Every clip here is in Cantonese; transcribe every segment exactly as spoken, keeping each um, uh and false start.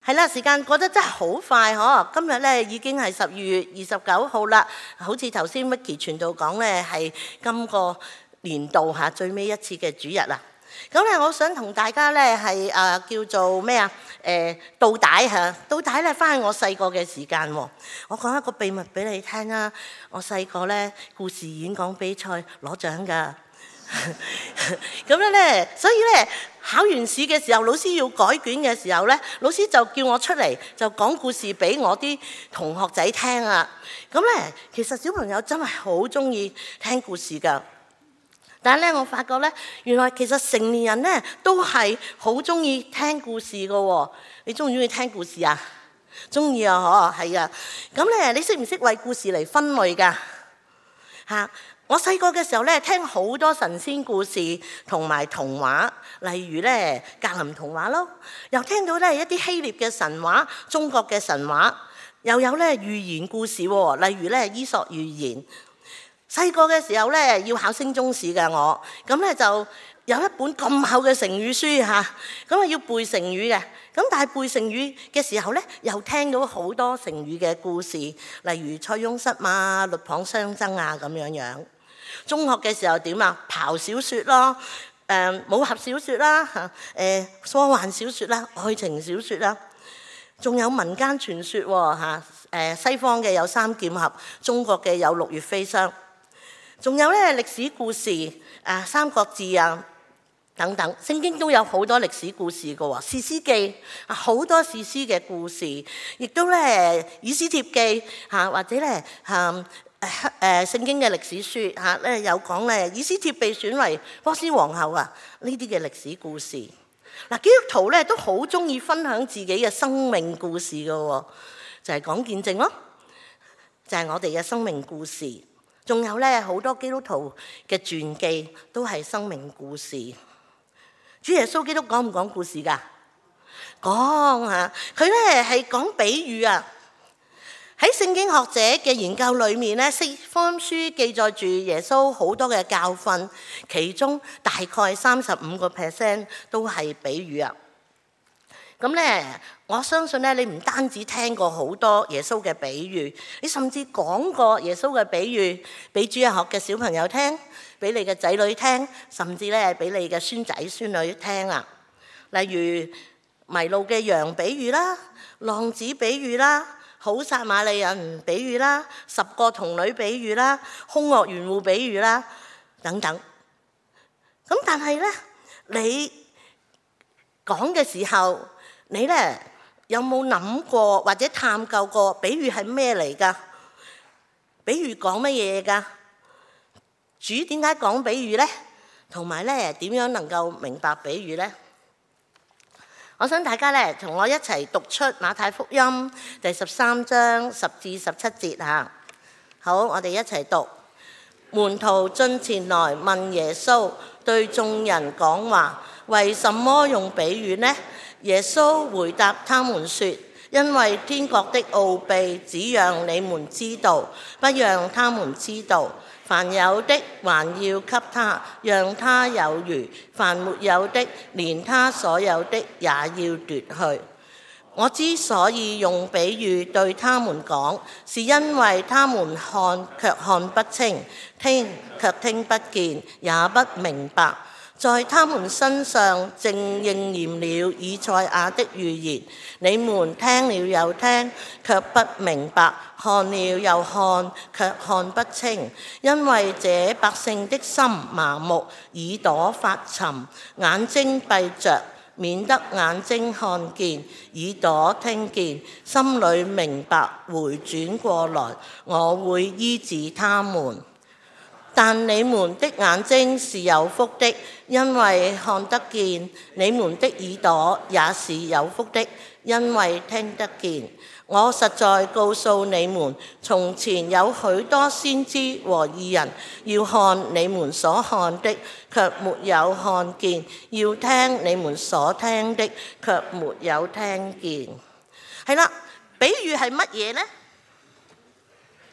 係啦，時間過得真係好快嗬！今日咧已經係十二月二十九號啦，好似頭先 Vicky 傳道講咧，係今個年度嚇最尾一次嘅主日啦。咁咧，我想同大家咧係啊叫做咩啊？誒倒帶嚇，倒帶咧翻去我細個嘅時間喎。我講一個秘密俾你聽啦。我細個咧故事演講比賽攞獎㗎。咁樣咧，所以咧考完試嘅時候，老師要改卷嘅時候咧，老師就叫我出嚟就講故事俾我啲同學仔聽啊。咁咧，其實小朋友真係好中意聽故事㗎。但係咧，我發覺咧，原來其實成年人咧都係好中意聽故事㗎喎。你中唔中意聽故事啊？中意啊，嗬，係啊。咁咧，你識唔識為故事嚟分類㗎？嚇！我細個嘅時候咧，聽好多神仙故事同埋童話，例如咧格林童話咯，又聽到咧一啲希臘嘅神話、中國嘅神話，又有咧寓言故事喎，例如咧伊索寓言。細個嘅時候咧要考升中試嘅我，咁咧就有一本咁厚嘅成語書嚇，咁啊要背成語嘅。咁但係背成語嘅時候咧，又聽到好多成語嘅故事，例如塞翁失馬、鷸蚌相爭啊咁樣樣。中學嘅時候點啊？刨小説咯，誒武俠小説啦，嚇誒科幻小説啦，愛情小説啦，仲有民間傳說喎嚇，誒西方嘅有三劍俠，中國嘅有六月飛霜，仲有咧歷史故事，誒三國志啊等等，聖經都有好多歷史故事嘅喎，士師記啊好多士師嘅故事，亦都咧以斯帖記嚇或者咧嚇。誒誒聖經嘅歷史書嚇咧有講咧，以斯帖被選為波斯皇后啊，呢啲嘅歷史故事。嗱，基督徒咧都好中意分享自己嘅生命故事嘅喎，就係講見證咯，就係我哋嘅生命故事。仲有咧好多基督徒嘅傳記都係生命故事。主耶穌基督講唔講故事㗎？講嚇，佢咧係講比喻啊。喺聖經學者嘅研究裏面咧，四福音書記載住耶穌好多嘅教訓，其中大概三十五個 percent 都係比喻啊。咁咧，我相信咧，你唔單止聽過好多耶穌嘅比喻，你甚至講過耶穌嘅比喻俾主日學嘅小朋友聽，俾你嘅仔女聽，甚至咧俾你嘅孫仔孫女聽啊。例如迷路嘅羊比喻啦，浪子比喻啦。好撒瑪利人比喻啦，十個童女比喻啦，凶惡園戶比喻啦，等等。咁但係咧，你講嘅時候，你咧有冇諗過或者探究過比喻係咩嚟㗎？比喻講乜嘢㗎？主點解講比喻咧？同埋咧點樣能夠明白比喻咧？我想大家咧同我一齊讀出馬太福音第十三章十至十七節嚇。好，我哋一齊讀。門徒進前來問耶穌，對眾人講話，為什麼用比喻呢？耶穌回答他們說，因為天國的奧秘只讓你們知道，不讓他們知道。凡有的還要給他，讓他有餘；凡沒有的，連他所有的也要奪去。我之所以用比喻對他們講，是因為他們看卻看不清，聽卻聽不見，也不明白。在他們身上正應驗了以賽亞的預言。你們聽了又聽，卻不明白；看了又看，卻看不清。因為這百姓的心麻木，耳朵發沉，眼睛閉着，免得眼睛看見，耳朵聽見，心裏明白，回轉過來，我會醫治他們。但你們的眼睛是有福的，因為看得見；你們的耳朵也是有福的，因為聽得見。我實在告訴你們，從前有許多先知和義人要看你們所看的，卻沒有看見；要聽你們所聽的，卻沒有聽見。係啦，比喻係乜嘢呢？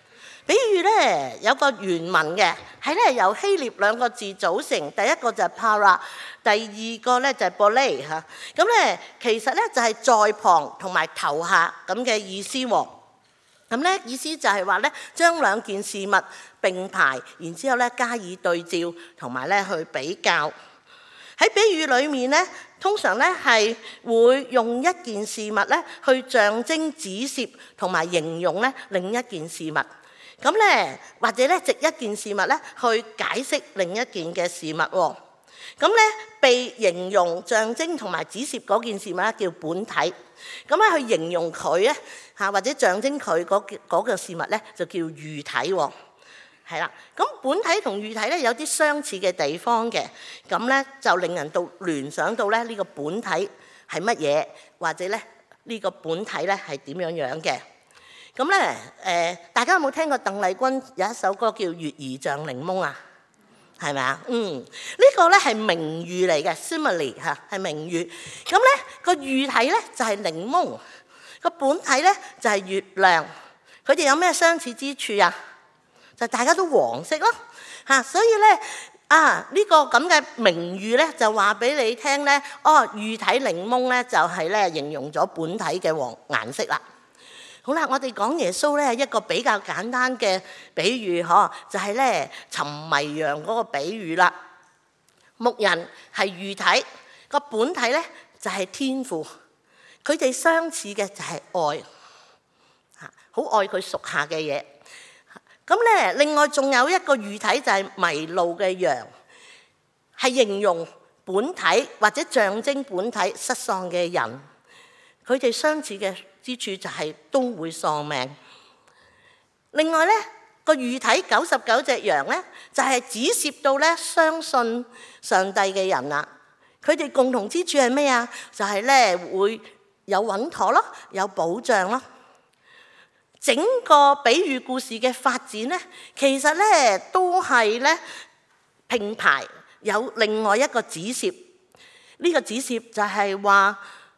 比喻咧有個原文嘅，係咧由希臘兩個字組成，第一個就係 para， 第二個咧就係 pole 嚇。咁咧其實咧就係在旁同埋頭下咁嘅意思喎。咁咧意思就係話咧將兩件事物並排，然之後咧加以對照，同埋咧去比較。喺比喻裏面咧，通常咧係會用一件事物咧去象徵、指涉同埋形容咧另一件事物。咁咧或者咧藉一件事物咧去解釋另一件嘅事物喎。咁咧被形容、象徵同埋指涉嗰件事物咧叫本體。咁咧去形容佢咧嚇或者象徵佢嗰嗰個事物咧就叫喻體喎。係啦，咁本體同喻體咧有啲相似嘅地方嘅，咁咧就令人到聯想到咧呢個本體係乜嘢，或者咧呢個本體咧係點樣樣嘅。咁咧誒，大家有冇聽過鄧麗君有一首歌叫《月兒像檸檬》啊？係咪啊？嗯，呢個咧係名喻嚟嘅 simile 嚇，係名喻。咁咧個喻體咧就係檸檬，個本體咧就係月亮。佢哋有咩相似之處啊？就大家都黃色咯嚇，所以咧啊呢個咁嘅名喻咧就話俾你聽咧，哦喻體檸檬咧就係咧形容咗本體嘅黃顏色啦。好啦，我哋講耶穌咧一個比較簡單嘅比喻嗬，就係咧尋迷羊嗰個比喻啦。牧人係喻體，個本體咧就係天父，佢哋相似嘅就係愛嚇，好愛佢屬下嘅嘢。咁咧，另外仲有一個喻體就係迷路嘅羊，係形容本體或者象徵本體失喪嘅人。佢哋相似嘅之處就係都會喪命。另外咧，個喻體九十九隻羊咧，就係指涉到咧相信上帝嘅人啦。佢哋共同之處係咩啊？就係咧會有穩妥咯，有保障咯。整個比喻故事嘅發展咧，其實咧都係咧並排有另外一個指涉。呢個指涉就係話，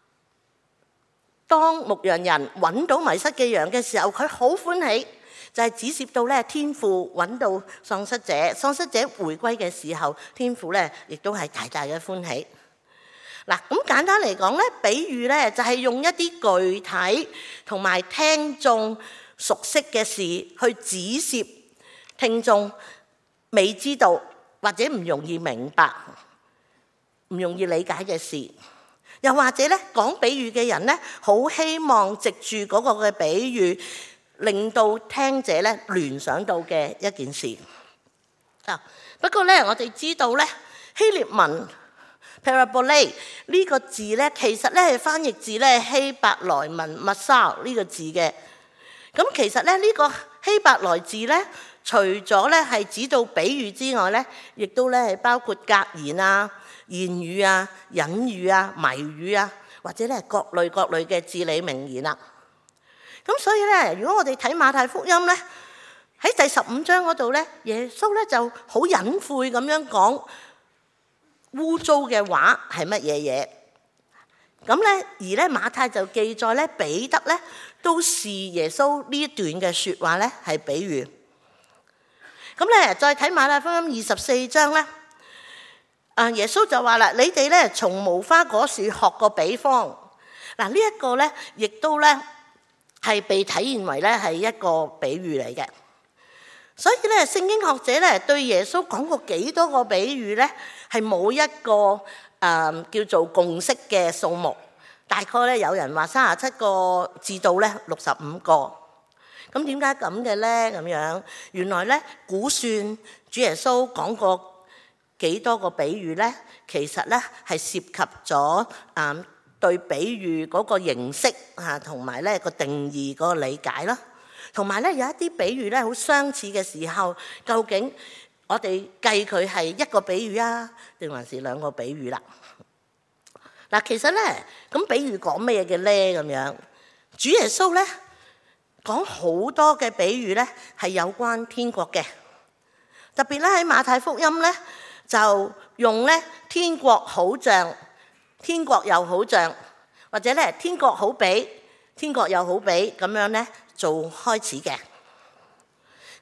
當牧羊人揾到迷失嘅羊嘅時候，佢好歡喜，就係指涉到咧天父揾到喪失者，喪失者回歸嘅時候，天父咧亦都係大大嘅歡喜。嗱，咁簡單嚟講咧，比喻咧就係用一啲具體同埋聽眾熟悉嘅事去指涉聽眾未知道或者唔容易明白、唔容易理解嘅事，又或者咧講比喻嘅人咧，好希望藉住嗰個嘅比喻，令到聽者咧聯想到嘅一件事。啊，不過咧我哋知道咧希臘文parabole 呢個字咧，其實咧係翻譯自咧希伯來文 masal 呢個字嘅。咁其實咧呢個希伯來字咧，除咗咧係指到比喻之外咧，亦都咧係包括格言啊、言語啊、隱喻啊、謎語啊，或者咧各類各類嘅至理名言啦。咁所以咧，如果我哋睇馬太福音咧，喺第十五章嗰度咧，耶穌咧就好隱晦咁樣講污糟嘅話係乜嘢嘢。咁咧，而咧馬太就記載咧彼得咧都視耶穌呢一段嘅説話咧係比喻。咁咧再睇馬太福音二十四章咧，啊耶穌就話啦：你哋咧從無花果樹學個比方。嗱，呢一個咧亦都咧係被體現為咧係一個比喻嚟嘅。所以咧聖經學者咧對耶穌講過幾多個比喻咧係冇一個誒、呃、叫做共識嘅數目。大概咧有人話三十七個至到咧六十五個。咁點解咁嘅咧？咁樣原來咧估算主耶穌講過幾多個比喻咧，其實咧係涉及咗誒對比喻嗰個形式嚇，同埋咧個定義嗰個理解啦，同埋咧有一啲比喻咧好相似嘅時候，究竟我哋計佢係一個比喻啊，定還是兩個比喻啦？嗱，其實咧咁比喻講咩嘅咧？咁樣主耶穌咧講好多嘅比喻咧係有關天國嘅，特別咧喺馬太福音咧就用咧天國好像，天國又好像，或者咧天國好比，天國又好比咁樣咧做開始嘅。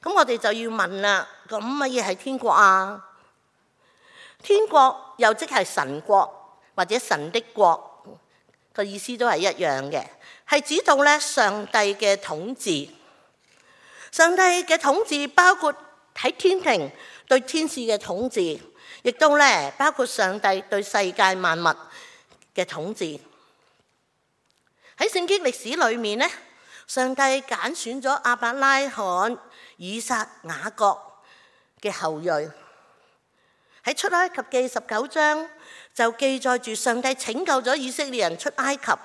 咁我哋就要問啦，咁乜嘢係天國啊？天國又即係神國或者神的國，個意思都係一樣嘅，係指到咧上帝嘅統治。上帝嘅統治包括喺天庭對天使嘅統治，亦都咧包括上帝對世界萬物嘅統治。喺聖經歷史裏面咧，上帝揀選咗亞伯拉罕、以撒、雅各嘅後裔。喺出埃及記十九章就記載住上帝拯救咗以色列人出埃及，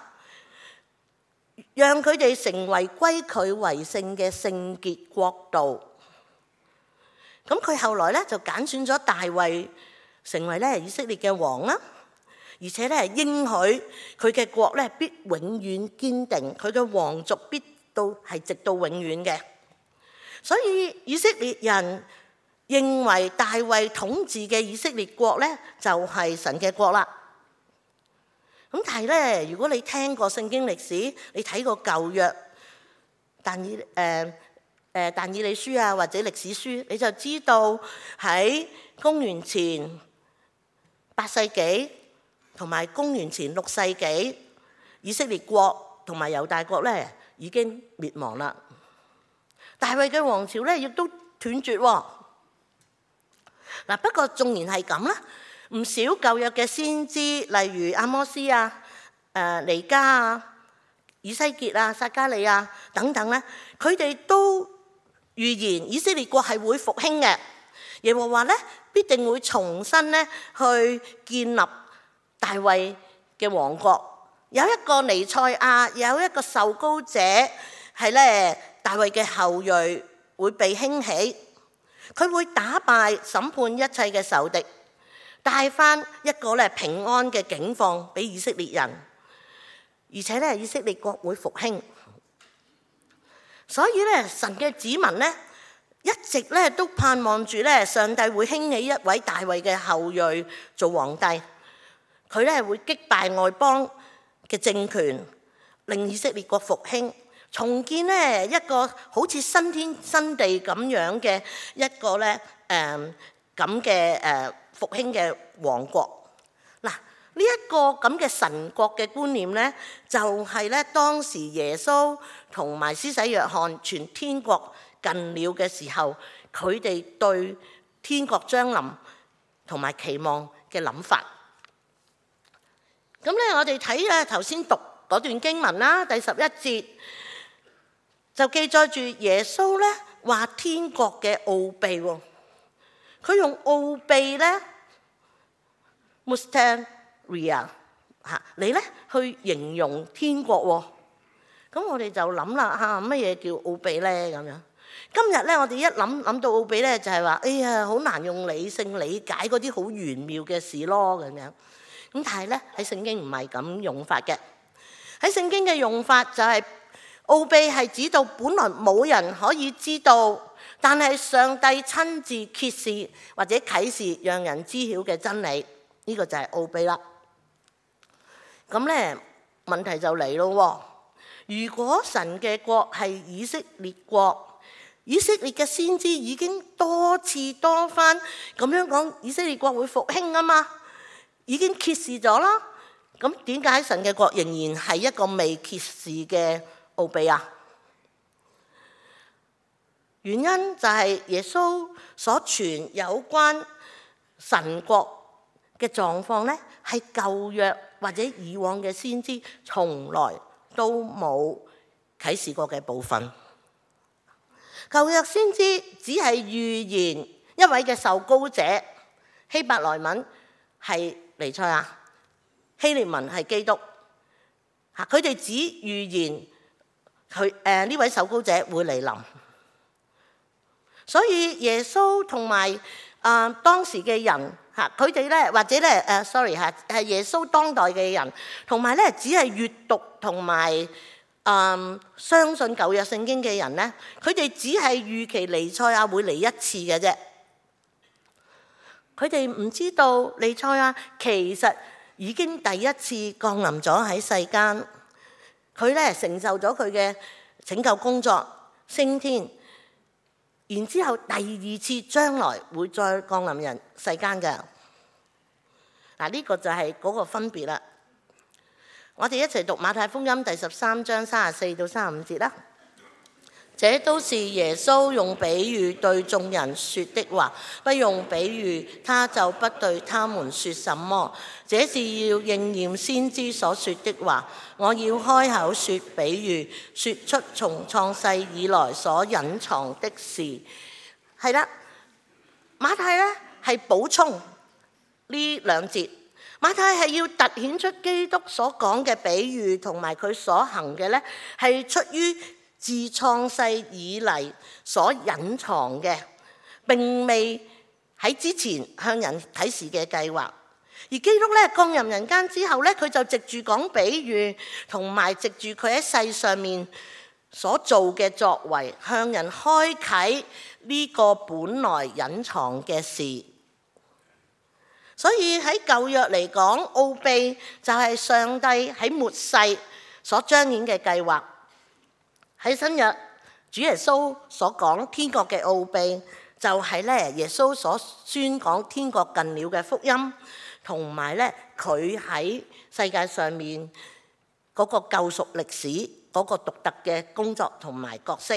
讓佢哋成為歸佢為聖嘅聖潔國度。咁佢後來咧就揀選咗大衛成為咧以色列嘅王啦，而且咧應許佢嘅國咧必永遠堅定，佢嘅皇族必到係直到永遠嘅。所以以色列人認為大衛統治嘅以色列國咧就係神嘅國啦。咁但係咧，如果你聽過聖經歷史，你睇過舊約但以誒誒但以理書啊或者歷史書，你就知道喺公元前八世紀同埋公元前六世紀，以色列國同埋猶大國咧已經滅亡啦。大衛嘅王朝咧亦都斷絕喎。嗱，不過縱然係咁啦，唔少舊約嘅先知，例如阿摩斯啊、誒彌迦啊、以西結啊、撒迦利亞等等咧，佢哋都預言以色列國係會復興嘅。耶和華咧必定會重新咧去建立大衛嘅王國，有一個彌賽亞，有一個受膏者係咧大衛嘅後裔會被興起。佢會打敗審判一切嘅仇敵，帶翻一個咧平安嘅境況俾以色列人，而且咧以色列國會復興。所以咧神嘅子民咧一直咧都盼望住咧上帝會興起一位大衛嘅後裔做皇帝，佢咧會擊敗外邦嘅政權，令以色列國復興。重建咧一個好似新天新地咁樣嘅一個咧誒咁嘅誒復興嘅王國。嗱，呢一個咁嘅神國嘅觀念咧，就係咧當時耶穌同埋施洗約翰傳天國近了嘅時候，佢哋對天國將臨同埋期望嘅諗法。咁咧，我哋睇咧頭先讀嗰段經文啦，第十一節。就記載住耶穌咧話天國嘅奧秘喎，佢用奧秘咧 mysteria 嚇嚟咧去形容天國喎。咁我哋就諗啦嚇，乜嘢叫奧秘咧咁樣？今日咧我哋一諗諗到奧秘咧，就係話哎呀好難用理性理解嗰啲好玄妙嘅事咯咁樣。咁但係咧喺聖經唔係咁用法嘅，喺聖經嘅用法就係、是。奧秘係指到本來冇人可以知道，但係上帝親自揭示或者啟示，讓人知曉嘅真理，呢、這個就係奧秘啦。咁咧問題就嚟咯，如果神嘅國係以色列國，以色列嘅先知已經多次多番咁樣講，以色列國會復興啊嘛，已經揭示咗啦。咁點解神嘅國仍然係一個未揭示嘅奧秘啊？原因就係耶穌所傳有關神國嘅狀況咧，係舊約或者以往嘅先知從來都冇啟示過嘅部分。舊約先知只係預言一位嘅受膏者，希伯來文係彌賽亞，希臘文係基督。嚇，佢哋只預言佢誒呢位受膏者會嚟臨。所以耶穌同埋啊當時嘅人嚇，佢哋咧或者咧誒，sorry 嚇，係耶穌當代嘅人，同埋咧只係閱讀同埋啊相信舊約聖經嘅人咧，佢哋只係預期彌賽亞會嚟一次嘅啫。佢哋唔知道彌賽亞其實已經第一次降臨咗喺世間，佢咧成就咗佢嘅拯救工作，升天。 然之後第二次將來會再降臨人世間嘅。嗱，呢個就係嗰個分別啦。我哋一齊讀馬太福音第十三章三十四到三十五節啦。這都是耶穌用比喻對眾人說的話，不用比喻，他就不對他們說什麼。這是要應驗先知所說的話，我要開口說比喻，說出從創世以來所隱藏的事。係啦，馬太呢係補充呢兩節，馬太係要凸顯出基督所講嘅比喻同埋佢所行嘅呢係出於自創世以嚟所隱藏嘅，並未喺之前向人啟示嘅計劃。而基督咧降臨人間之後咧，佢就藉住講比喻，同埋藉住佢喺世上面所做嘅作為，向人開啟呢個本來隱藏嘅事。所以喺舊約嚟講，奧秘就係上帝喺末世所彰顯嘅計劃。喺新約，主耶穌所講天國嘅奧秘，就係咧耶穌所宣講天國近了嘅福音，同埋咧佢喺世界上面嗰個救贖歷史嗰個獨特嘅工作同埋角色。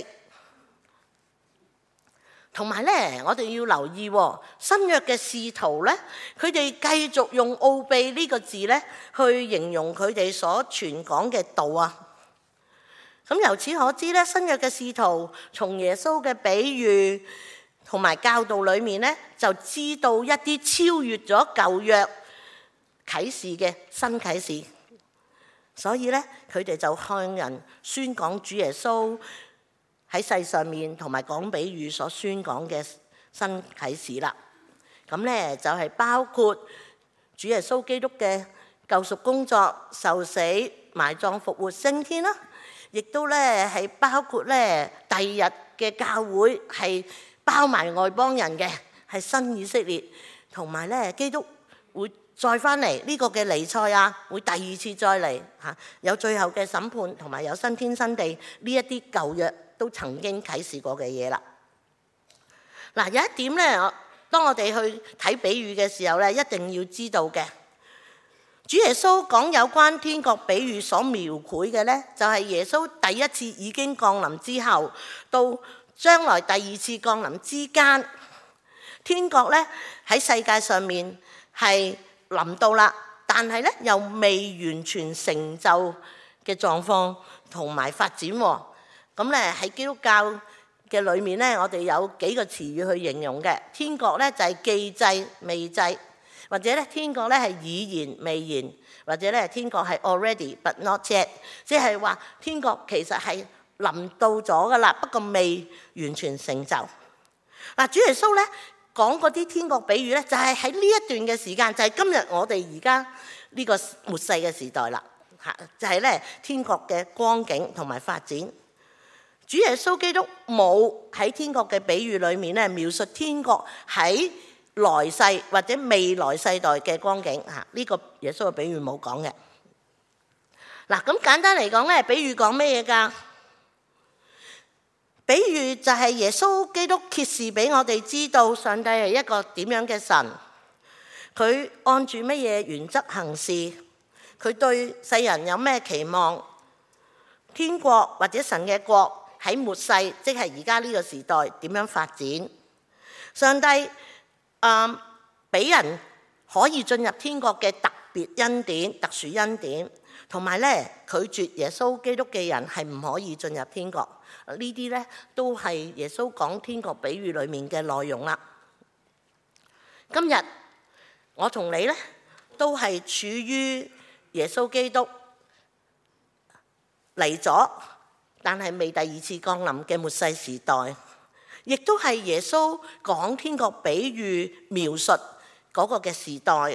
同埋咧，我哋要留意新約嘅使徒咧，佢哋繼續用奧秘呢個字咧去形容佢哋所傳講嘅道啊。咁由此可知咧，新約嘅使徒從耶穌嘅比喻同埋教導裏面咧，就知道一啲超越咗舊約啟示嘅新啟示。所以咧，佢哋就向人宣講主耶穌喺世上面同埋講比喻所宣講嘅新啟示啦。咁咧就係包括主耶穌基督嘅救贖工作、受死、埋葬、復活、升天啦。亦都咧係包括咧第二日嘅教會係包埋外邦人嘅，係新以色列，同埋咧基督會再翻嚟，呢個嘅彌賽亞會第二次再嚟嚇，有最後嘅審判，同埋有新天新地，呢一啲舊約都曾經啟示過嘅嘢啦。嗱，有一點咧，當我哋去睇比喻嘅時候咧，一定要知道嘅。主耶穌講有關天國比喻所描繪嘅呢，就係耶穌第一次已經降臨之後，到將來第二次降臨之間，天國呢喺世界上面係臨到啦，但係呢又未完全成就嘅狀況同埋發展。咁呢喺基督教嘅裏面呢，我哋有幾個詞語去形容嘅。天國呢就係既濟未濟。或者咧，天國咧係已然未然，或者咧天國係 already but not yet， 即係話天國其實係臨到咗噶啦，不過未完全成就。嗱，主耶穌咧講嗰啲天國比喻咧，就係喺呢一段嘅時間，就係今日我哋而家呢個末世嘅時代啦，嚇就係咧天國嘅光景同埋發展。主耶穌基督冇喺天國嘅比喻裏面咧描述天國喺來世或者未來世代嘅光景，嚇、這、呢個耶穌嘅比喻冇講嘅。嗱，咁簡單嚟講咧，比喻講咩嘢㗎？比喻就係耶穌基督揭示俾我哋知道，上帝係一個點樣嘅神，佢按住乜嘢原則行事，佢對世人有咩期望，天國或者神嘅國喺末世，即係而家呢個時代點樣發展，上帝嗯，俾人可以進入天國嘅特別恩典、特殊恩典，同埋咧拒絕耶穌基督嘅人係唔可以進入天國。呢啲咧都係耶穌講天國比喻裏面嘅內容啦。今日我同你咧都係處於耶穌基督嚟咗，但係未第二次降臨嘅末世時代。亦都係耶穌講天國比喻描述嗰個嘅時代，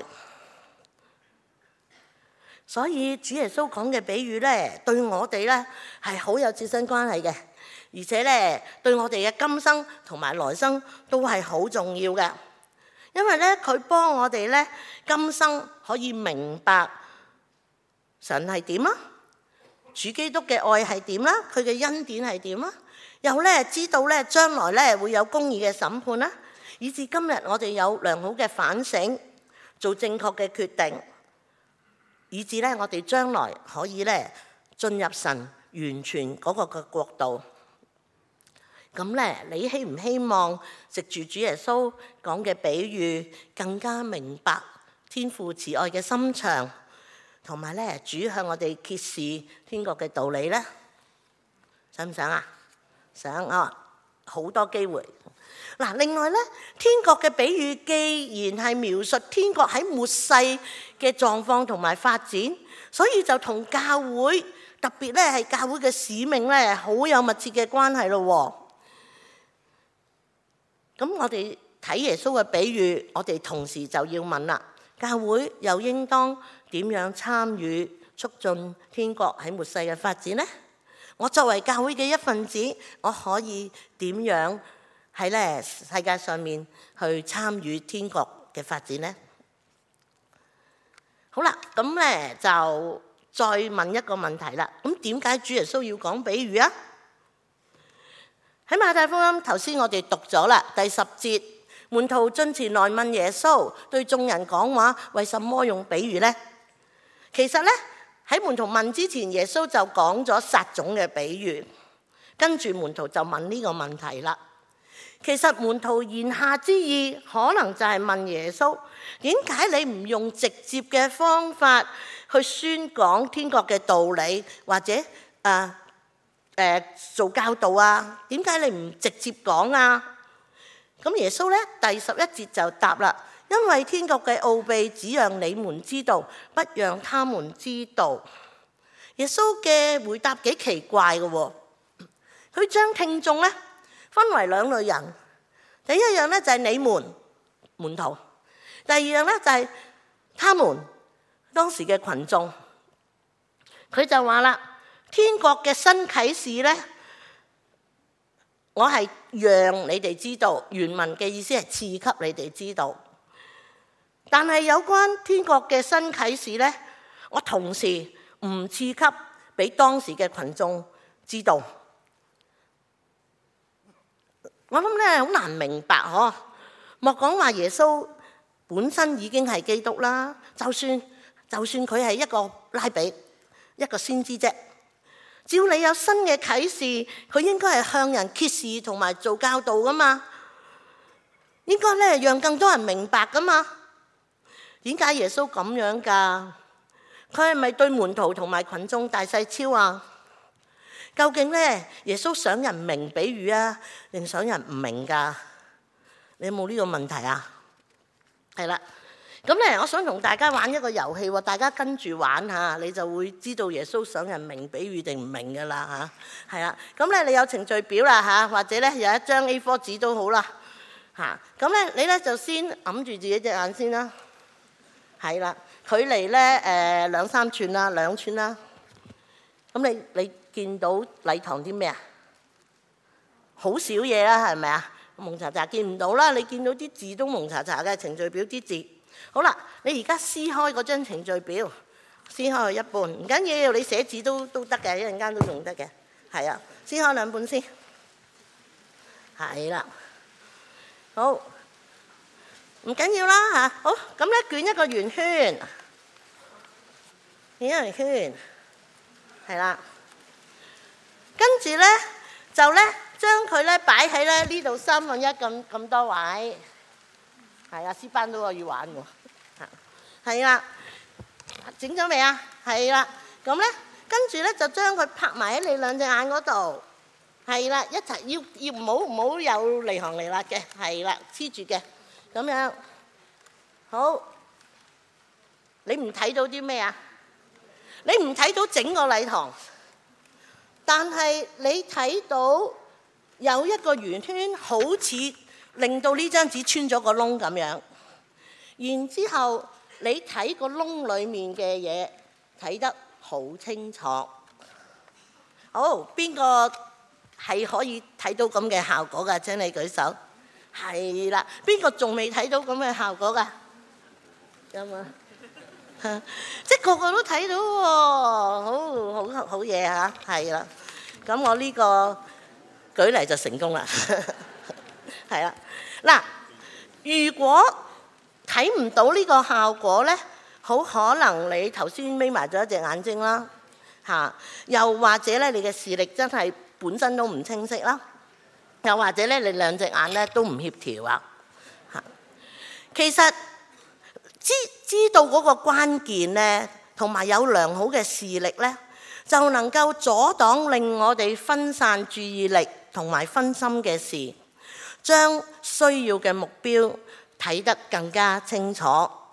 所以主耶穌講嘅比喻咧，對我哋咧係好有切身關係嘅，而且咧對我哋嘅今生同埋來生都係好重要嘅，因為咧佢幫我哋咧今生可以明白神係點啊， 主基督嘅愛係點啦，佢嘅恩典係點啦，又咧知道咧將來咧會有公義嘅審判啦，以至今日我哋有良好嘅反省，做正確嘅決定，以至咧我哋將來可以咧進入神完全嗰個嘅國度。咁咧，你希唔希望藉住主耶穌講嘅比喻，更加明白天父慈愛嘅心腸，同埋咧主向我哋揭示天國嘅道理咧？想唔想啊？想啊！好多機會。嗱，另外咧，天國嘅比喻既然係描述天國喺末世嘅狀況同埋發展，所以就同教會特別咧係教會嘅使命咧好有密切嘅關係咯。咁我哋睇耶穌嘅比喻，我哋同時就要問啦：教會又應當點樣參與促進天國喺末世嘅發展呢？我作為教會嘅一份子，我可以點樣喺咧世界上面去參與天國嘅發展呢？好啦，咁咧就再問一個問題啦。咁點解主耶穌要講比喻啊？喺馬太福音頭先我哋讀咗啦，第十節，門徒進前來問耶穌，對眾人講話，為什麼用比喻呢？其實咧喺門徒問之前，耶穌就講咗撒種嘅比喻，跟住門徒就問呢個問題啦。其實門徒言下之意，可能就係問耶穌，點解你唔用直接嘅方法去宣講天國嘅道理，或者啊？呃誒、呃、做教導啊？點解你唔直接講啊？咁耶穌咧第十一節就答啦，因為天國嘅奧秘只讓你們知道，不讓他們知道。耶穌嘅回答幾奇怪嘅喎，佢將聽眾咧分為兩類人，第一樣咧就係你們門徒，第二樣咧就係他們當時嘅群眾。佢就話啦，天國嘅新啟示呢，我係讓你哋知道，原文嘅意思係賜給你哋知道。但係有關天國嘅新啟示呢，我同時唔賜給俾當時嘅群眾知道。我諗咧好難明白嗬，莫講話耶穌本身已經係基督啦，就算就算佢係一個拉比，一個先知啫。只要你有新嘅啟示，佢應該係向人揭示同埋做教導噶嘛，應該咧讓更多人明白噶嘛。點解耶穌咁樣噶？佢係咪對門徒同埋群眾大細超啊？究竟咧耶穌想人明比喻啊，定想人唔明噶？你有冇呢個問題啊？係啦。咁咧，我想同大家玩一個遊戲喎，大家跟住玩下，你就會知道耶穌想人明比喻定唔明噶啦嚇。係啦，咁咧你有程序表啦嚇，或者咧有一張 A 四 紙都好啦嚇。咁咧你咧就先揞住自己隻眼先啦。係啦，距離咧誒兩三寸啦，兩寸啦。咁你你見到禮堂啲咩啊？好少嘢啦，係咪啊？蒙查查見唔到啦，你見到啲字都蒙查查嘅程序表啲字。好啦，你而家撕開嗰張程序表，撕開佢一半，唔緊要，你寫字都都得嘅，一陣間都用得嘅。係啊，撕開兩半先。係啦，好，唔緊要啦嚇。好，咁咧捲一個圓圈，捲一個圓圈，係啦。跟住咧就咧將佢咧擺喺咧呢度三分一咁咁多位。係啊，詩班都可以玩喎。係啦，整咗未啊？係啦，咁咧跟住咧就將佢拍埋喺你兩隻眼嗰度。係啦，一齊要要唔好唔好有離行離辣嘅。係啦，黐住嘅，咁樣好。你唔睇到啲咩啊？你唔睇到整個禮堂，但係你睇到有一個圓圈，好似令到呢張紙穿咗個窿咁樣。然之後你睇個窿裡面嘅嘢睇得好清楚。好，邊個係可以睇到咁嘅效果㗎？請你舉手。係啦，邊個仲未睇到咁嘅效果㗎？有冇？即係個個都睇到喎，好好好嘢嚇，係啦。咁我呢個舉例就成功啦，係啦。嗱，如果睇唔到呢個效果咧，好可能你頭先眯埋咗一隻眼睛啦，嚇，又或者咧你嘅視力真係本身都唔清晰啦，又或者咧你兩隻眼咧都唔協調啊，嚇。其實知知道嗰個關鍵咧，同埋有良好嘅視力咧，就能夠阻擋令我哋分散注意力同埋分心嘅事，將需要嘅目標睇得更加清楚。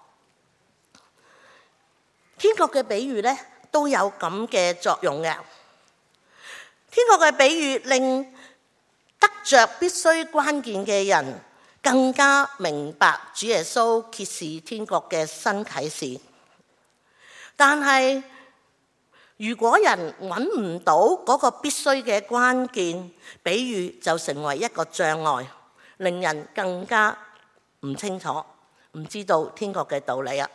天國嘅比喻咧都有咁嘅作用嘅。天國嘅比喻令得着必須關鍵嘅人更加明白主耶穌揭示天國嘅新啟示。但係如果人揾唔到嗰個必須嘅關鍵，比喻就成為一個障礙，令人更加唔清楚，唔知道天國嘅道理啊！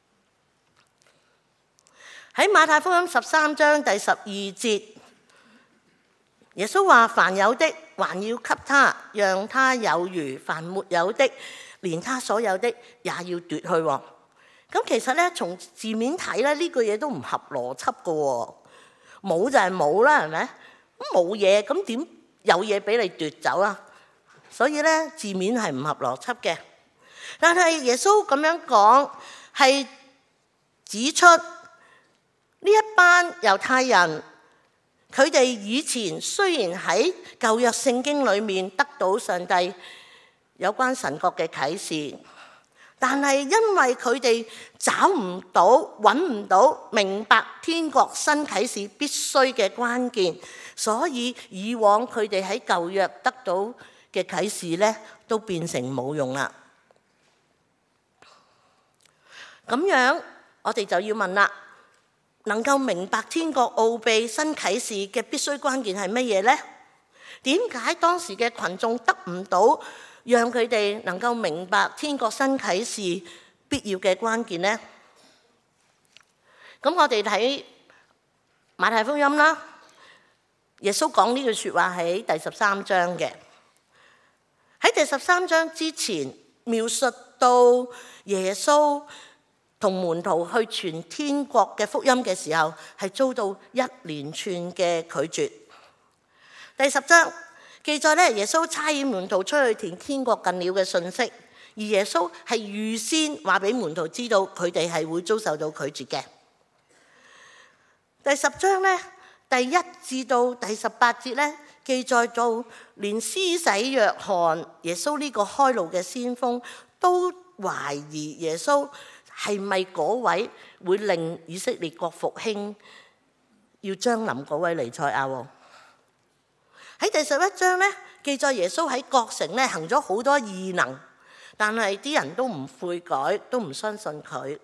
喺馬太福音十三章第十二節，耶穌話：凡有的還要給他，讓他有餘；凡沒有的，連他所有的也要奪去。咁其實咧，從字面睇咧，呢句嘢都唔合邏輯㗎喎。冇就係冇啦，係咪？咁冇嘢，咁點有嘢俾你奪走啊？所以咧，字面係唔合邏輯嘅。但係耶穌咁樣講，係指出呢一班猶太人，佢哋以前雖然喺舊約聖經裏面得到上帝有關神國嘅啟示，但係因為佢哋找唔到、揾唔到明白天國新啟示必須嘅關鍵，所以以往佢哋喺舊約得到嘅啟示咧，都變成冇用啦。咁樣我哋就要問啦，能夠明白天國奧秘新啟示嘅必須關鍵係乜嘢呢？點解當時嘅群眾得唔到讓佢哋能夠明白天國新啟示必要嘅關鍵呢？咁我哋睇馬太福音啦，耶穌講呢句說話喺第十三章嘅。喺第十三章之前描述到耶穌同門徒去傳天國嘅福音嘅時候，係遭到一連串嘅拒絕。第十章記載咧，耶穌差遣門徒出去傳天國近了嘅信息，而耶穌係預先話俾門徒知道佢哋係會遭受到拒絕嘅。第十章咧，第一至到第十八節咧，記載到連施洗約翰，耶穌呢個開路嘅先鋒，都懷疑耶穌係咪嗰位會令以色列國復興要將臨嗰位彌賽亞？喺第十一章咧，記載耶穌喺各城咧行咗好多異能，但係啲人都唔悔改，都唔相信佢。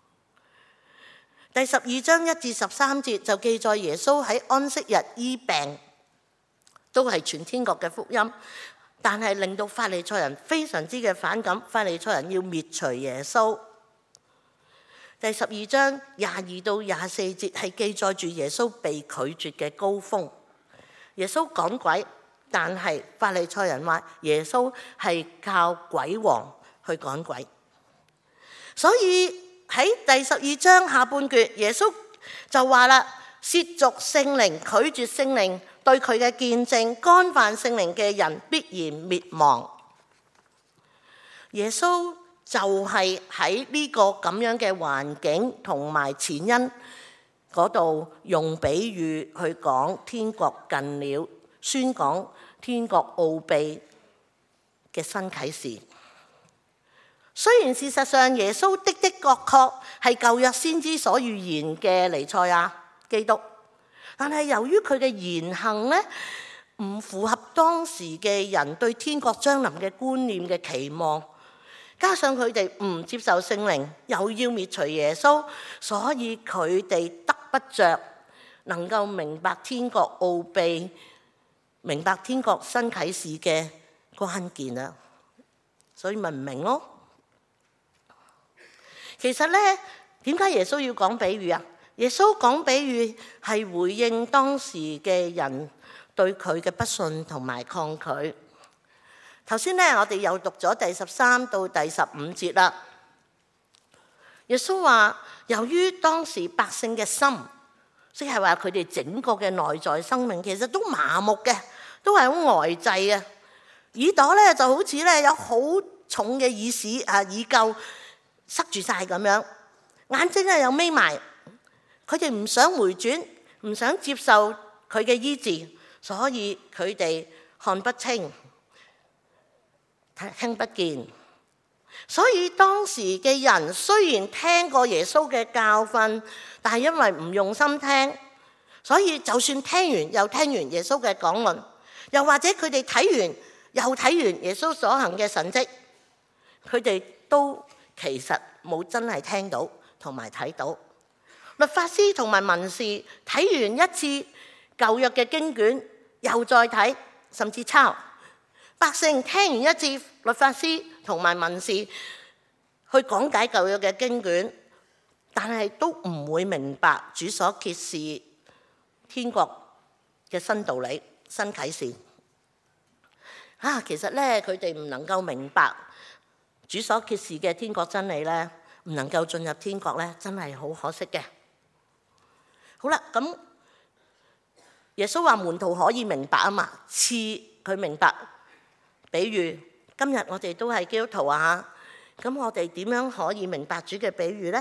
第十二章一至十三節就記載耶穌喺安息日醫病，都係傳天國嘅福音，但係令到法利賽人非常之嘅反感，法利賽人要滅除耶穌。第十二章廿二到廿四節係記載住耶穌被拒絕嘅高峰。耶穌趕鬼，但係法利賽人話耶穌係靠鬼王去趕鬼。所以喺第十二章下半段，耶穌就話啦：褻瀆聖靈、拒絕聖靈對佢嘅見證，干犯聖靈嘅人必然滅亡。耶穌就係喺呢個咁樣嘅環境同埋前因嗰度，用比喻去講天國近了，宣講天國奧秘嘅新啟示。雖然事實上耶穌的的確確係舊約先知所預言嘅彌賽亞基督，但係由於佢嘅言行咧唔符合當時嘅人對天國將臨嘅觀念嘅期望，加上佢哋唔接受聖靈，又要滅除耶穌，所以佢哋得不着能夠明白天國奧秘、明白天國新啟示嘅關鍵啊！所以咪唔明咯。其實咧，點解耶穌要講比喻啊？ 耶穌講比喻係回應當時嘅人對佢嘅不信同埋抗拒。頭先咧，我哋又讀咗第十三到第十五節啦。耶穌話：由於當時百姓嘅心，即係話佢哋整個嘅內在生命其實都麻木嘅，都係好呆滯啊。耳朵咧就好似咧有好重嘅耳屎啊，耳垢塞住晒咁樣，眼睛咧又眯埋。佢哋唔想回轉，唔想接受佢嘅醫治，所以佢哋看不清、聽不見。所以當時嘅人雖然聽過耶穌嘅教訓，但係因為唔用心聽，所以就算聽完又聽完耶穌嘅講論，又或者佢哋睇完又睇完耶穌所行嘅神蹟，佢哋都其實冇真係聽到同埋睇到。律法師同埋文士睇完一次舊約嘅經卷，又再睇，甚至抄。百姓聽完一次律法師同埋文士去講解舊約嘅經卷，但係都唔會明白主所揭示天國嘅新道理、新啟示。啊，其實咧，佢哋唔能夠明白主所揭示嘅天國真理咧，唔能夠進入天國咧，真係好可惜嘅。好啦，咁耶穌話門徒可以明白啊嘛，賜佢明白。比喻今日我哋都係基督徒啊，咁我哋點樣可以明白主嘅比喻呢？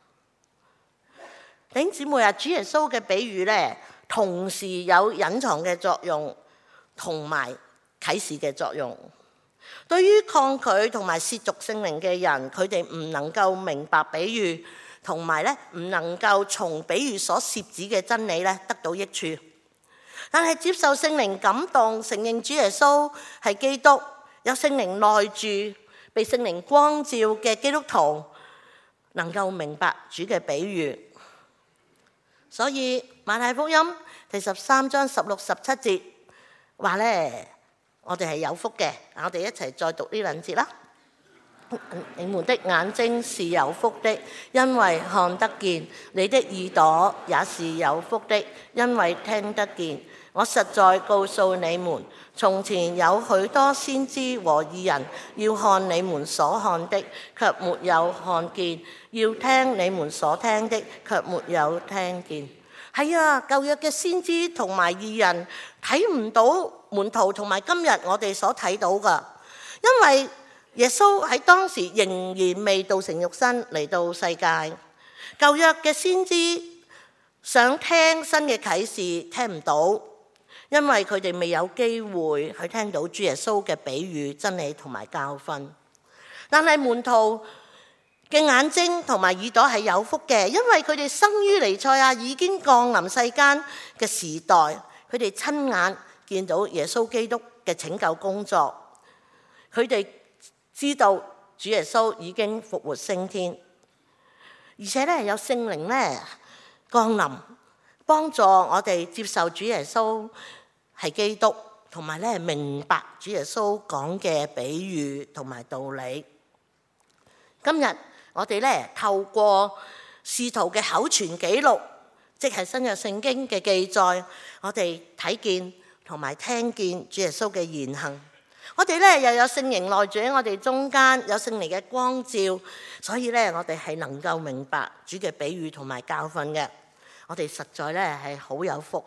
弟兄姊妹啊，主耶穌嘅比喻咧，同時有隱藏嘅作用同埋啟示嘅作用。對於抗拒同埋褻瀆聖靈嘅人，佢哋唔能夠明白比喻，同埋咧唔能夠從比喻所涉指嘅真理咧得到益處。但係接受聖靈感動，承認主耶穌係基督，有聖靈內住，被聖靈光照嘅基督徒，能夠明白主嘅比喻。所以馬太福音第十三章十六十七節話咧，我哋係有福嘅。我哋一齊再讀呢兩節啦。你們的眼睛是有福的，因為看得見；你的耳朵也是有福的，因為聽得見。我實在告訴你們，從前有許多先知和義人要看你們所看的，卻沒有看見；要聽你們所聽的，卻沒有聽見。係啊，舊約嘅先知同埋義人睇唔到門徒同埋今日我哋所睇到㗎，因為耶穌喺當時仍然未道成肉身嚟到世界。舊約嘅先知想聽新嘅啟示，聽唔到，因為佢哋未有機會去聽到主耶穌嘅比喻、真理同埋教訓。但係門徒嘅眼睛同埋耳朵係有福嘅，因為佢哋生於彌賽亞已經降臨世間嘅時代，佢哋親眼見到耶穌基督嘅拯救工作，佢哋知道主耶穌已經復活升天，而且咧有聖靈咧降臨，幫助我哋接受主耶穌係基督，同埋咧明白主耶穌講嘅比喻同埋道理。今日我哋咧透過使徒嘅口傳記錄，即係新約聖經嘅記載，我哋睇見同埋聽見主耶穌嘅言行。我哋咧又有聖靈內住喺我哋中間，有聖靈嘅光照，所以咧我哋係能夠明白主嘅比喻同埋教訓嘅。我哋實在咧係好有福。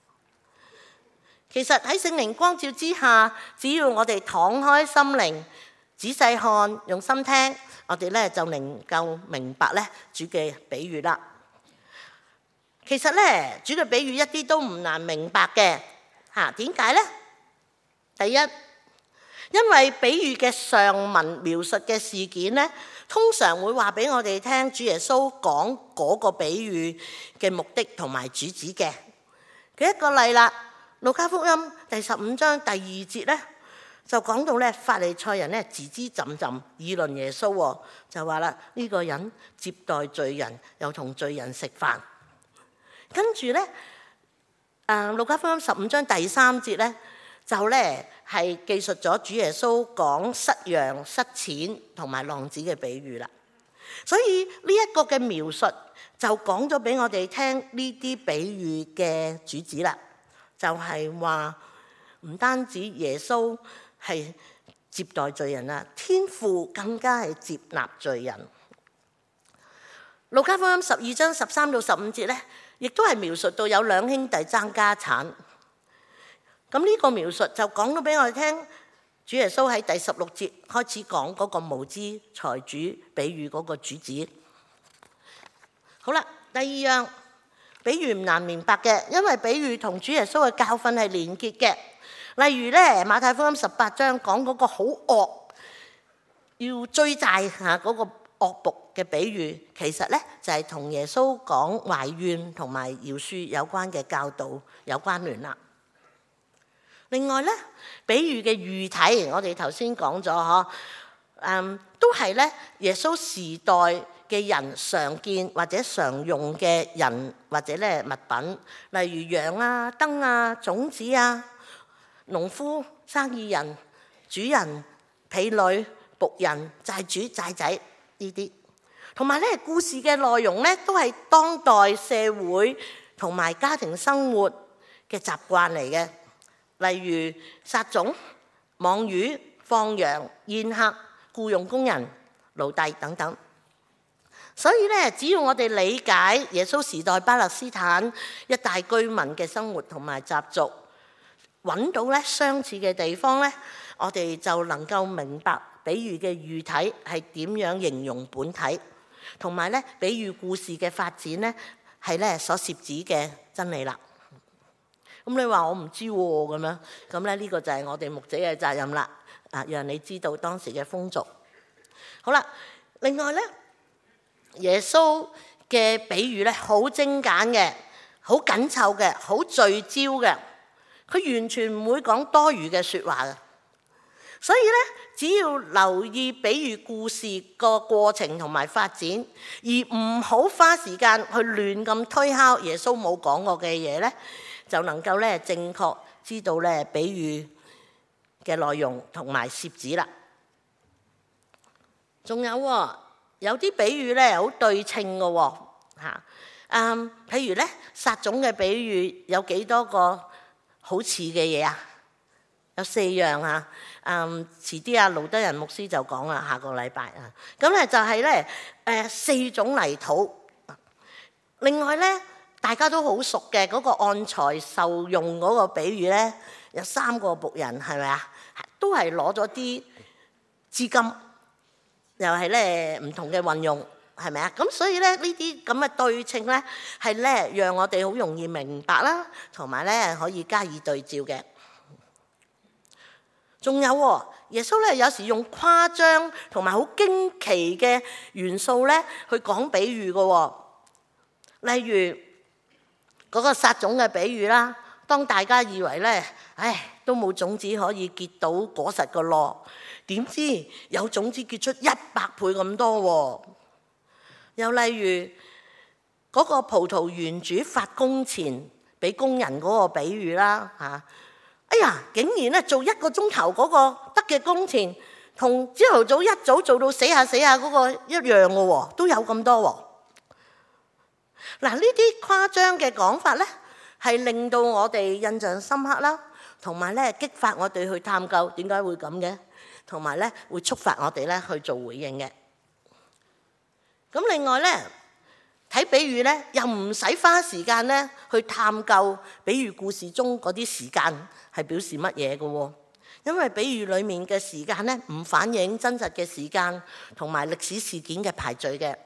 其實喺聖靈光照之下，只要我哋敞開心靈，仔細看，用心聽，我哋咧就能夠明白咧主嘅比喻啦。其實咧主嘅比喻一啲都唔難明白嘅嚇，點解咧？第一，因為比喻嘅上文描述嘅事件咧，通常會話俾我哋聽主耶穌講嗰個比喻嘅目的同埋主旨嘅。舉一個例啦，路加福音第十五章第二節咧，就講到咧法利賽人咧吱吱浸浸議論耶穌喎，就話啦，呢個人接待罪人，又同罪人食飯。跟住咧，誒路加福音十五章第三節咧，就咧係記述咗主耶穌講失羊失錢同埋浪子嘅比喻啦。 所以呢一個嘅描述就講咗俾我哋聽呢啲比喻嘅主旨啦，就係話唔單止耶穌係接待罪人啦，天父更加係接納罪人。路加福音十二章十三到十五節咧，亦都係描述到有兩兄弟爭家產。咁呢個描述就講到俾我哋聽，主耶穌喺第十六節開始講嗰個無知財主比喻嗰個主旨。好啦，第二樣比喻唔難明白嘅，因為比喻同主耶穌嘅教訓係連結嘅。例如咧，馬太福音十八章講嗰個好惡要追債嚇嗰個惡僕嘅比喻，其實咧就係同耶穌講懷怨同埋饒恕有關嘅教導有關聯啦。另外咧，比喻嘅喻體，我哋頭先講咗嗬，嗯，都係咧耶穌時代嘅人常見或者常用嘅人或者咧物品，例如羊啊、燈啊、種子啊、農夫、生意人、主人、婢女、僕人、債主、債仔呢啲，同埋咧故事嘅內容咧都係當代社會同埋家庭生活嘅習慣嚟嘅，例如撒種、網魚、放羊、宴客、僱用工人、奴隸等等。所以咧，只要我哋理解耶穌時代巴勒斯坦一帶居民嘅生活同埋習俗，揾到咧相似嘅地方咧，我哋就能夠明白比喻嘅喻體係點樣形容本體，同埋咧比喻故事嘅發展咧係咧所涉指嘅真理啦。咁你話我唔知喎咁樣，咁咧呢個就係我哋牧者嘅責任啦，啊，讓你知道當時嘅風俗。好啦，另外咧，耶穌嘅比喻咧好精簡嘅，好緊湊嘅，好聚焦嘅，佢完全唔會講多餘嘅説話嘅。所以咧，只要留意比喻故事個過程同埋發展，而唔好花時間去亂咁推敲耶穌冇講過嘅嘢咧，就能夠咧正確知道咧比喻嘅內容同埋攝旨啦。仲有喎，有啲比喻咧好對稱嘅喎嚇，嗯，譬如咧撒種嘅比喻有幾多個好似嘅嘢啊？有四樣啊，嗯，遲啲阿盧德仁牧師就講啦，下個禮拜啊，咁咧就係咧誒四種泥土。另外咧，大家都好熟嘅嗰個按財受用嗰個比喻咧，有三個僕人係咪啊？都係攞咗啲資金，又係咧唔同嘅運用，係咪啊？咁所以咧呢啲咁嘅對稱咧，係咧讓我哋好容易明白啦，同埋咧可以加以對照嘅。仲有喎，耶穌咧有時用誇張同埋好驚奇嘅元素咧去講比喻嘅喎，例如嗰個撒種嘅比喻啦。當大家以為咧，唉都冇種子可以結到果實嘅咯，點知有種子結出一百倍咁多喎。又例如嗰個葡萄園主發工錢俾工人嗰個比喻啦嚇。哎呀，竟然咧做一個鐘頭嗰個得嘅工錢，同朝頭早一早做到死下死下嗰個一樣嘅喎，都有咁多喎。嗱，呢啲誇張嘅講法咧，係令到我哋印象深刻啦，同埋咧激發我哋去探究點解會咁嘅，同埋咧會觸發我哋咧去做回應嘅。咁另外咧，睇比喻咧，又唔使花時間咧去探究比喻故事中嗰啲時間係表示乜嘢嘅喎，因為比喻裡面嘅時間咧唔反映真實嘅時間同埋歷史事件嘅排序嘅。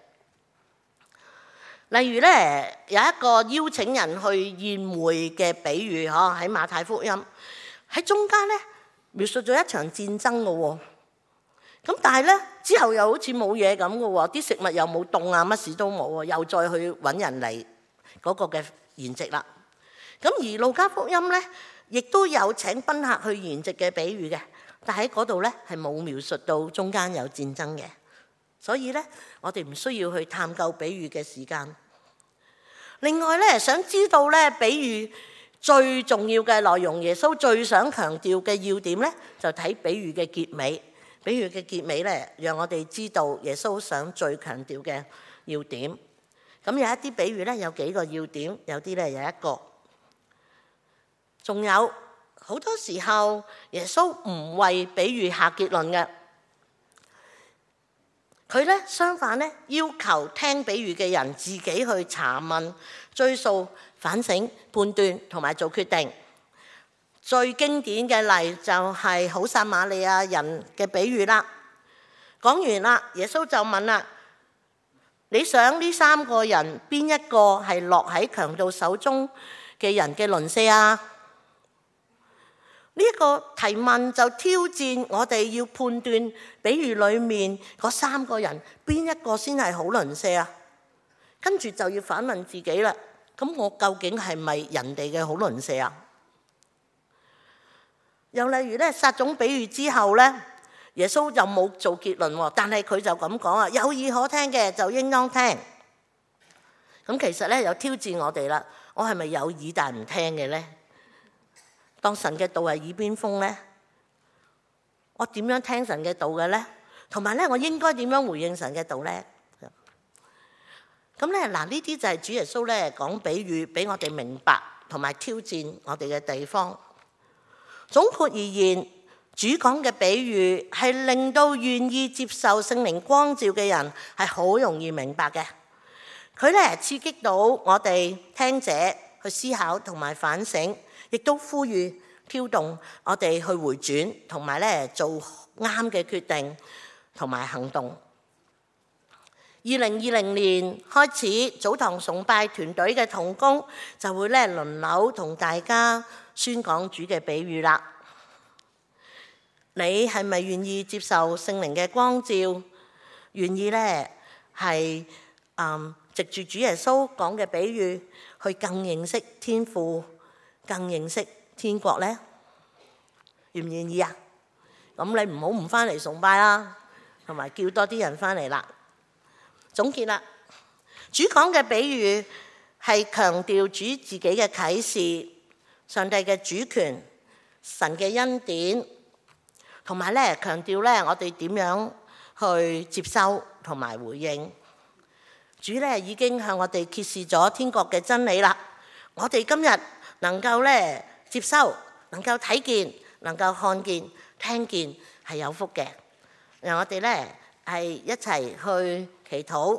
例如咧，有一個邀請人去宴會嘅比喻，嗬，喺馬太福音喺中間咧描述咗一場戰爭嘅喎。咁但係咧之後又好似冇嘢咁嘅喎，啲食物又冇凍啊，乜事都冇喎，又再去揾人嚟嗰個嘅筵席啦。咁而路加福音咧，亦都有請賓客去筵席嘅比喻嘅，但喺嗰度咧係冇描述到中間有戰爭嘅，所以咧我哋唔需要去探究比喻嘅時間。另外咧，想知道咧比喻最重要嘅內容，耶穌最想強調嘅要點咧，就睇比喻嘅結尾。 比喻嘅結尾咧，讓我哋知道耶穌想最強調嘅要點。咁有一啲比喻咧，有幾個要點，有啲咧有一個。仲有好多時候，耶穌唔為比喻下結論嘅，佢咧相反咧要求聽比喻嘅人自己去查問、追溯、反省、判斷同埋做決定。最經典嘅例就係好撒瑪利亞人嘅比喻啦。講完啦，耶穌就問啦：你想呢三個人邊一個係落喺強盜手中嘅人嘅鄰舍啊？呢一個提問就挑戰我哋要判斷比喻裡面嗰三個人邊一個先係好鄰舍啊？跟住就要反問自己啦。咁我究竟係咪人哋嘅好鄰舍啊？又例如咧，撒種比喻之後咧，耶穌就冇做結論喎，但係佢就咁講啊：有耳可聽嘅就應當聽。咁其實咧有挑戰我哋啦，我係咪有耳但唔聽嘅咧？當神嘅道係耳邊風咧，我點樣聽神嘅道嘅咧？同埋咧，我應該點樣回應神嘅道咧？咁咧嗱，呢啲就係主耶穌咧講比喻俾我哋明白同埋挑戰我哋嘅地方。總括而言，主講嘅比喻係令到願意接受聖靈光照嘅人係好容易明白嘅。佢咧刺激到我哋聽者去思考同埋反省，亦都呼籲挑動我哋去回轉同埋咧做啱嘅決定同埋行動。二零二零年開始，早堂崇拜團隊嘅同工就會咧輪流同大家宣講主嘅比喻啦。你係咪願意接受聖靈嘅光照？願意咧係嗯藉住主耶穌講嘅比喻，去更認識天父，更認識天國咧？願唔願意啊？咁你唔好唔翻嚟崇拜啦，同埋叫多啲人翻嚟啦。總結啦，主講嘅比喻係強調主自己嘅啟示、上帝嘅主權、神嘅恩典，同埋咧強調咧我哋點樣去接收同埋回應。主咧已經向我哋揭示咗天國嘅真理啦，我哋今日能夠咧接收，能夠睇見，能夠看見、聽見，係有福嘅。讓我哋咧係一齊去祈禱。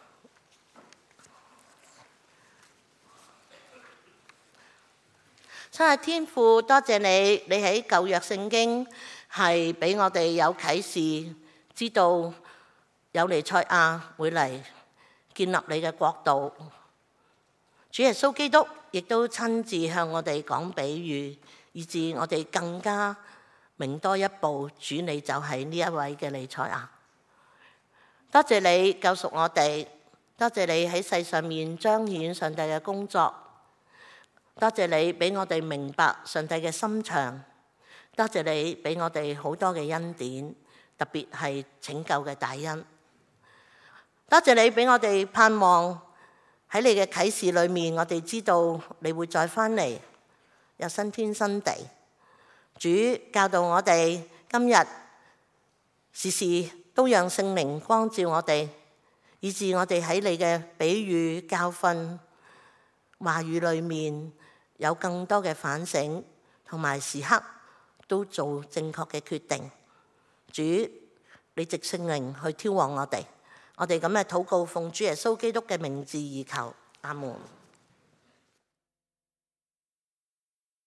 親愛天父，多謝你，你喺舊約聖經係俾我哋有啟示，知道有彌賽亞會嚟建立你嘅國度。主耶穌基督亦都親自向我哋講比喻，以致我哋更加明多一步，主你就係呢一位嘅彌賽亞。多謝你救贖我哋，多謝你喺世上面彰顯上帝嘅工作，多謝你俾我哋明白上帝嘅心腸，多謝你俾我哋好多嘅恩典，特別係拯救嘅大恩。多謝你俾我哋盼望喺你嘅啟示裏面，我哋知道你會再返嚟，有新天新地。主教導我哋今日時時都讓聖靈光照我哋，以致我哋喺你嘅比喻、教訓、話語裏面有更多嘅反省，同埋時刻都做正確嘅決定。主，你藉聖靈去挑旺我哋，我哋咁嘅禱告奉主耶穌基督嘅名字而求，阿門。